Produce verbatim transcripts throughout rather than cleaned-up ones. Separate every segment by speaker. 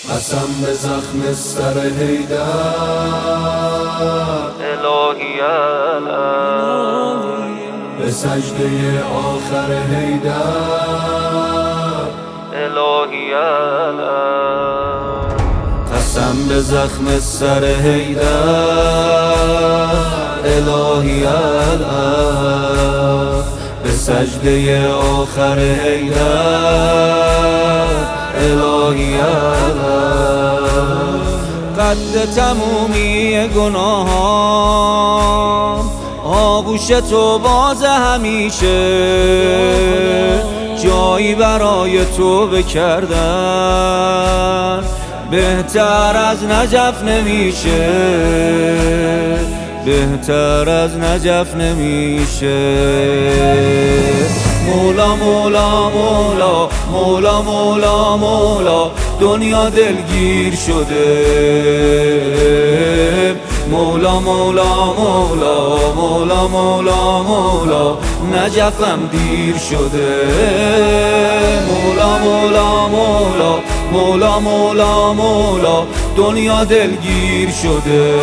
Speaker 1: قسم به زخم سر حیدر
Speaker 2: الهی علم
Speaker 1: به سجده آخر حیدر
Speaker 2: الهی علم
Speaker 1: قسم به زخم سر حیدر الهی علم به سجده آخر حیدر الهی علم قد تمومی گناهان آغوش تو باز همیشه جایی برای تو بکردن بهتر از نجف نمیشه بهتر از نجف نمیشه مولا مولا مولا مولا مولا مولا دنیا دلگیر شده مولا مولا مولا مولا مولا مولا نجفم دیر شده مولا مولا مولا مولا مولا مولا دنیا دلگیر شده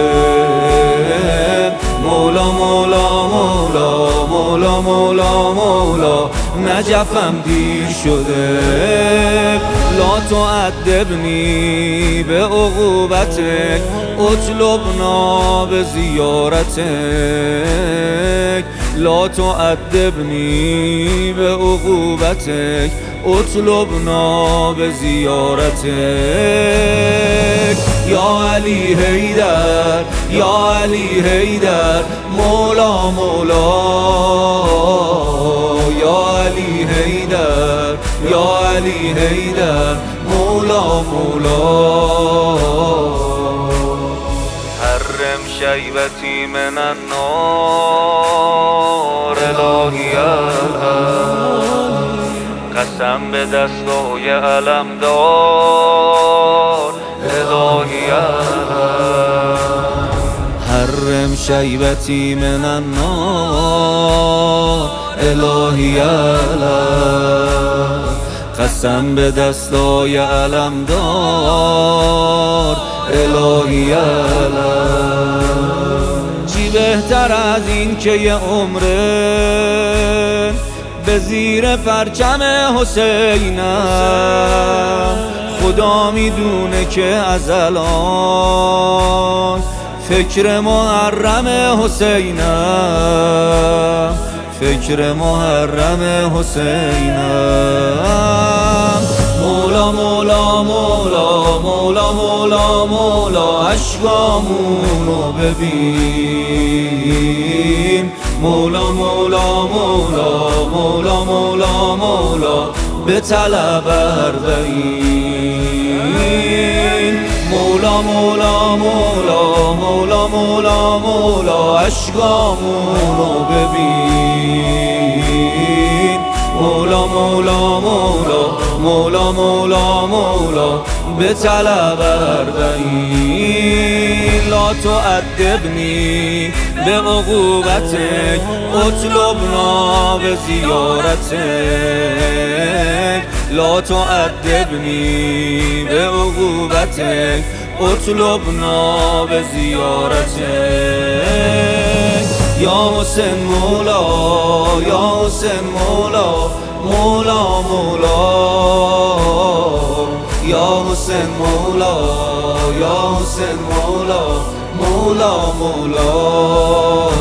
Speaker 1: مولا مولا مولا مولا مولا مولا نجفم دیر شده لا تعذبنی به عقوبتک اطلبنا به زیارتک لا تعذبنی به عقوبتک اطلبنا به زیارتک یا علی حیدر یا علی حیدر مولا مولا یا علی حیدر یا علی حیدر مولا مولا
Speaker 2: حرم شیبتی من النار الهی علم قسم به دستای علمدار الهی علم
Speaker 1: حرم شیبتی من النار الهی علم قسم به دستای علمدار الهی علم چی بهتر از این که یه عمره به زیر پرچم حسینم خدا میدونه که از الان فکر محرم حسینم فکر محرم حسینم مولا مولا مولا مولا مولا مولا اشکامونو ببین مولا مولا مولا مولا مولا مولا به طلب اربعین مولا مولا مولا مولا مولا مولا اشکامونو ببین مولا مولا مولا مولا مولا مولا به طلب اربعین لا تعذبنی به عقوبتک اطلبنا به زیارتک لا تعذبنی به عقوبتک اطلبنا به زیارتک یا حسین مولا یا حسین مولا مولا مولا یا حسین مولا یا حسین مولا مولا مولا